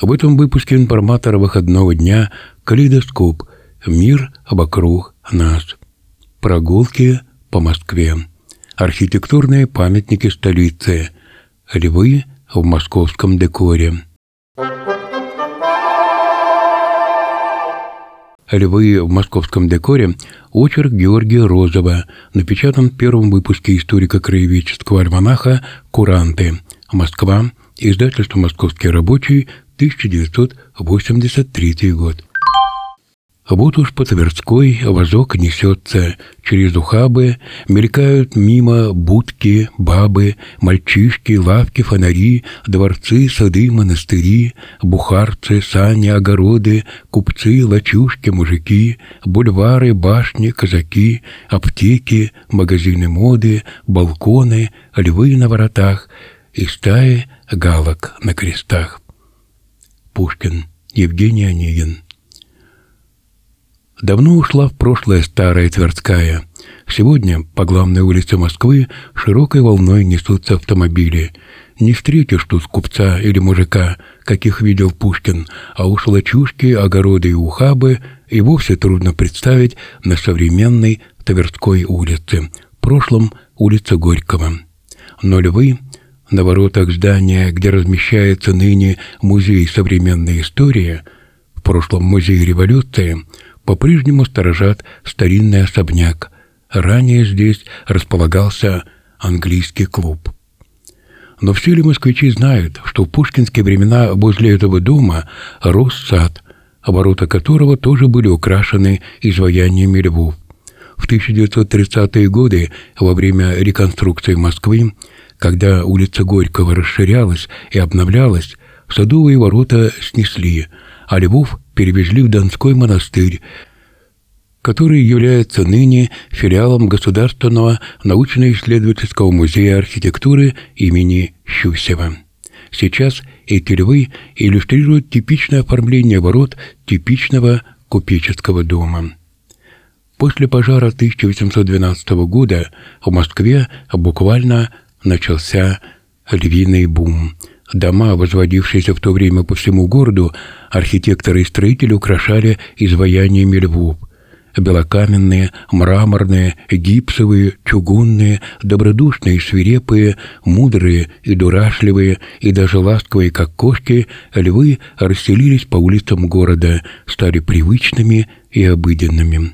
В этом выпуске информатора выходного дня «Калейдоскоп. Мир вокруг нас». Прогулки по Москве. Архитектурные памятники столицы. Львы в московском декоре. «Львы в московском декоре» – очерк Георгия Розова, напечатан в первом выпуске историко-краеведческого альманаха «Куранты». Москва. Издательство «Московский рабочий», 1983 год. Вот уж по Тверской возок несется, через ухабы мелькают мимо будки, бабы, мальчишки, лавки, фонари, дворцы, сады, монастыри, бухарцы, сани, огороды, купцы, лачушки, мужики, бульвары, башни, казаки, аптеки, магазины моды, балконы, львы на воротах и стаи галок на крестах. Пушкин. Евгений Онегин. Давно ушла в прошлое старая Тверская. Сегодня по главной улице Москвы широкой волной несутся автомобили. Не встретишь тут купца или мужика, каких видел Пушкин, а уж лачушки, огороды и ухабы и вовсе трудно представить на современной Тверской улице, в прошлом улице Горького. Но львы на воротах здания, где размещается ныне музей современной истории, в прошлом музей революции, по-прежнему сторожат старинный особняк. Ранее здесь располагался английский клуб. Но все ли москвичи знают, что в пушкинские времена возле этого дома рос сад, ворота которого тоже были украшены изваяниями львов? В 1930-е годы, во время реконструкции Москвы, когда улица Горького расширялась и обновлялась, садовые ворота снесли, а львов перевезли в Донской монастырь, который является ныне филиалом Государственного научно-исследовательского музея архитектуры имени Щусева. Сейчас эти львы иллюстрируют типичное оформление ворот типичного купеческого дома. После пожара 1812 года в Москве буквально начался львиный бум. Дома, возводившиеся в то время по всему городу, архитекторы и строители украшали изваяниями львов. Белокаменные, мраморные, гипсовые, чугунные, добродушные и свирепые, мудрые и дурашливые, и даже ласковые, как кошки, львы расселились по улицам города, стали привычными и обыденными.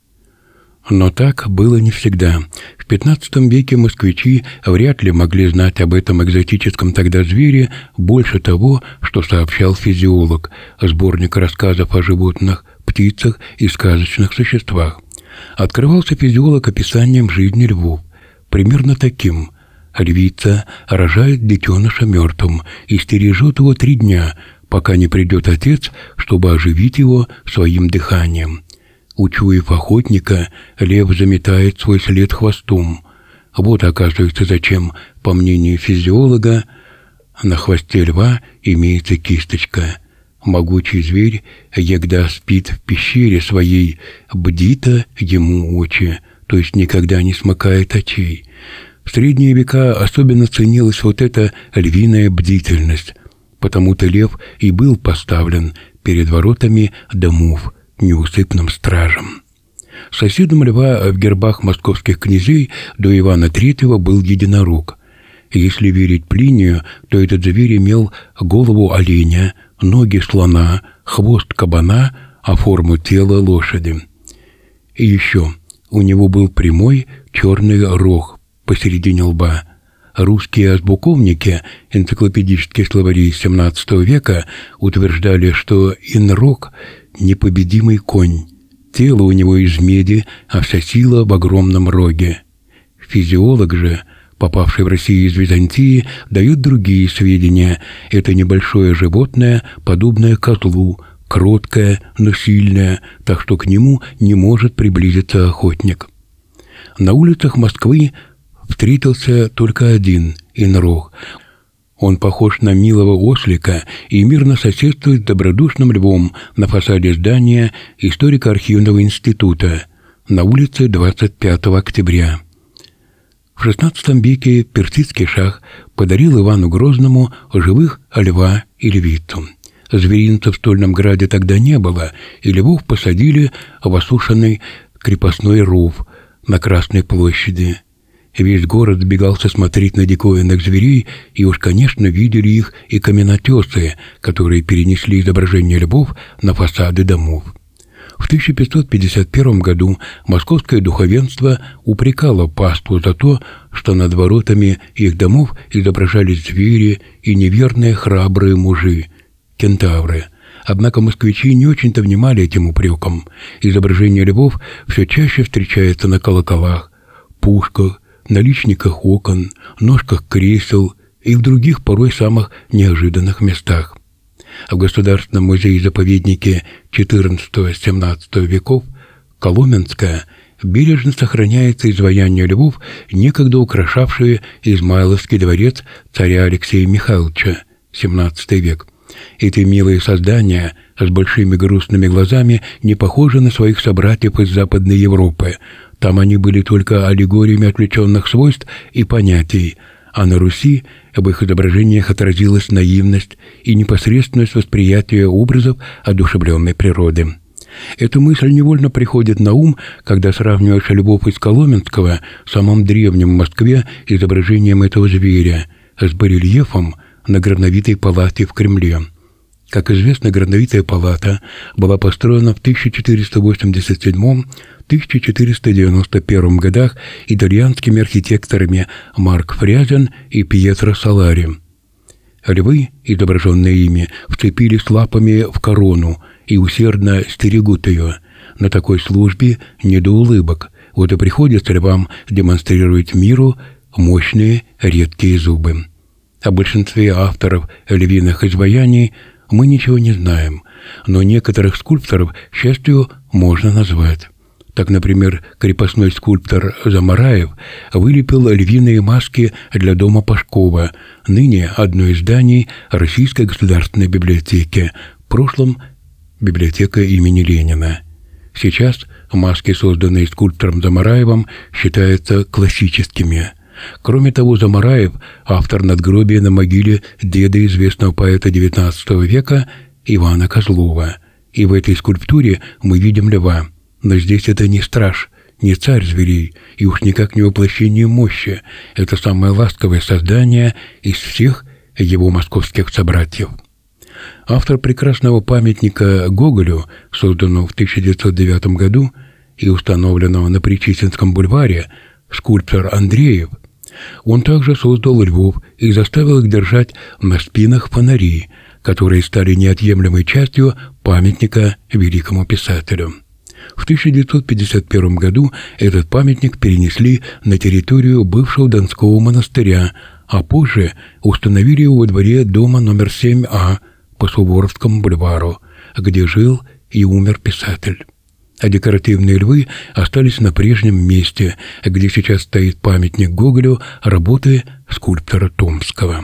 Но так было не всегда. В XV веке москвичи вряд ли могли знать об этом экзотическом тогда звере больше того, что сообщал физиолог, сборник рассказов о животных, птицах и сказочных существах. Открывался физиолог описанием жизни львов, примерно таким: львица рожает детеныша мертвым и стережет его 3 дня, пока не придет отец, чтобы оживить его своим дыханием. Учуяв охотника, лев заметает свой след хвостом. Вот, оказывается, зачем, по мнению физиолога, на хвосте льва имеется кисточка. Могучий зверь, егда спит в пещере своей, бдито ему очи, то есть никогда не смыкает очей. В средние века особенно ценилась вот эта львиная бдительность, потому-то лев и был поставлен перед воротами домов неусыпным стражем. Соседом льва в гербах московских князей до Ивана III был единорог. Если верить Плинию, то этот зверь имел голову оленя, ноги слона, хвост кабана, а форму тела лошади. И еще у него был прямой черный рог посередине лба. Русские азбуковники, энциклопедические словари XVII века, утверждали, что инрог — непобедимый конь. Тело у него из меди, а вся сила в огромном роге. Физиолог же, попавший в Россию из Византии, дает другие сведения. Это небольшое животное, подобное козлу, кроткое, но сильное, так что к нему не может приблизиться охотник. На улицах Москвы встретился только один инрог. Он похож на милого ослика и мирно соседствует с добродушным львом на фасаде здания историко-архивного института на улице 25 октября. В XVI веке персидский шах подарил Ивану Грозному живых льва и львицу. Зверинца в Стольном Граде тогда не было, и львов посадили в осушенный крепостной ров на Красной площади. Весь город сбегался смотреть на диковинных зверей, и уж, конечно, видели их и каменотесы, которые перенесли изображение львов на фасады домов. В 1551 году московское духовенство упрекало паству за то, что над воротами их домов изображались звери и неверные храбрые мужи, кентавры. Однако москвичи не очень-то внимали этим упрекам. Изображение львов все чаще встречается на колоколах, пушках, наличниках окон, ножках кресел и в других порой самых неожиданных местах. В Государственном музее-заповеднике XIV-XVII веков Коломенское бережно сохраняется изваяние львов, некогда украшавшие Измайловский дворец царя Алексея Михайловича, XVII век. Эти милые создания с большими грустными глазами не похожи на своих собратьев из Западной Европы. Там они были только аллегориями отвлеченных свойств и понятий, а на Руси в их изображениях отразилась наивность и непосредственность восприятия образов одушевленной природы. Эта мысль невольно приходит на ум, когда сравниваешь львов из Коломенского, самым древним в Москве, изображением этого зверя, с барельефом на Грановитой палате в Кремле. Как известно, Грановитая палата была построена в 1487-1491 годах итальянскими архитекторами Марк Фрязин и Пьетро Солари. Львы, изображенные ими, вцепились лапами в корону и усердно стерегут ее. На такой службе не до улыбок. Вот и приходится львам демонстрировать миру мощные редкие зубы. О большинстве авторов львиных изваяний мы ничего не знаем, но некоторых скульпторов, к счастью, можно назвать. Так, например, крепостной скульптор Замараев вылепил львиные маски для дома Пашкова, ныне одно из зданий Российской государственной библиотеки, в прошлом библиотека имени Ленина. Сейчас маски, созданные скульптором Замараевым, считаются классическими. Кроме того, Замараев – автор надгробия на могиле деда известного поэта XIX века Ивана Козлова. И в этой скульптуре мы видим льва. Но здесь это не страж, не царь зверей, и уж никак не воплощение мощи. Это самое ласковое создание из всех его московских собратьев. Автор прекрасного памятника Гоголю, созданного в 1909 году и установленного на Причистинском бульваре, скульптор Андреев, он также создал львов и заставил их держать на спинах фонари, которые стали неотъемлемой частью памятника великому писателю. В 1951 году этот памятник перенесли на территорию бывшего Донского монастыря, а позже установили его во дворе дома номер 7А по Суворовскому бульвару, где жил и умер писатель. А декоративные львы остались на прежнем месте, где сейчас стоит памятник Гоголю работы скульптора Томского.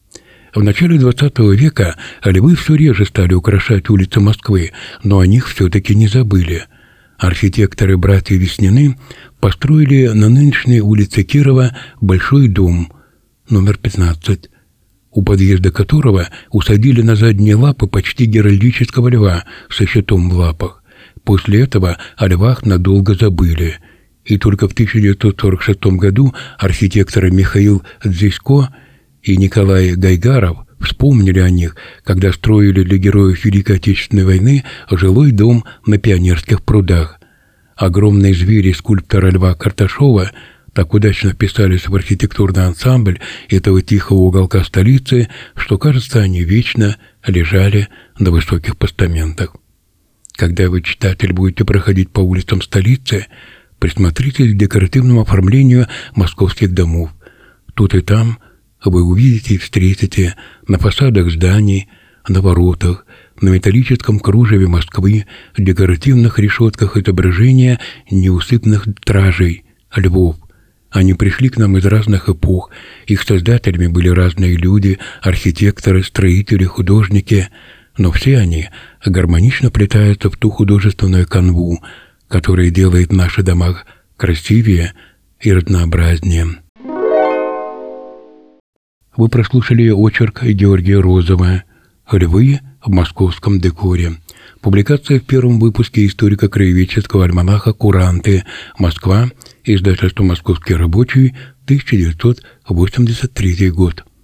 В начале XX века львы все реже стали украшать улицы Москвы, но о них все-таки не забыли. Архитекторы-братья Веснины построили на нынешней улице Кирова большой дом, номер 15, у подъезда которого усадили на задние лапы почти геральдического льва со щитом в лапах. После этого о львах надолго забыли, и только в 1946 году архитекторы Михаил Дзисько и Николай Гайгаров вспомнили о них, когда строили для героев Великой Отечественной войны жилой дом на Пионерских прудах. Огромные звери скульптора Льва Карташова так удачно вписались в архитектурный ансамбль этого тихого уголка столицы, что, кажется, они вечно лежали на высоких постаментах. Когда вы, читатель, будете проходить по улицам столицы, присмотритесь к декоративному оформлению московских домов. Тут и там вы увидите и встретите на фасадах зданий, на воротах, на металлическом кружеве Москвы, в декоративных решетках изображения неусыпных стражей, львов. Они пришли к нам из разных эпох, их создателями были разные люди, архитекторы, строители, художники, но все они гармонично плетаются в ту художественную канву, которая делает наши дома красивее и разнообразнее. Вы прослушали очерк Георгия Розова Львы в московском декоре. Публикация в первом выпуске историко-краеведческого альманаха «Куранты. Москва», издательство «Московский рабочий», 1983 год.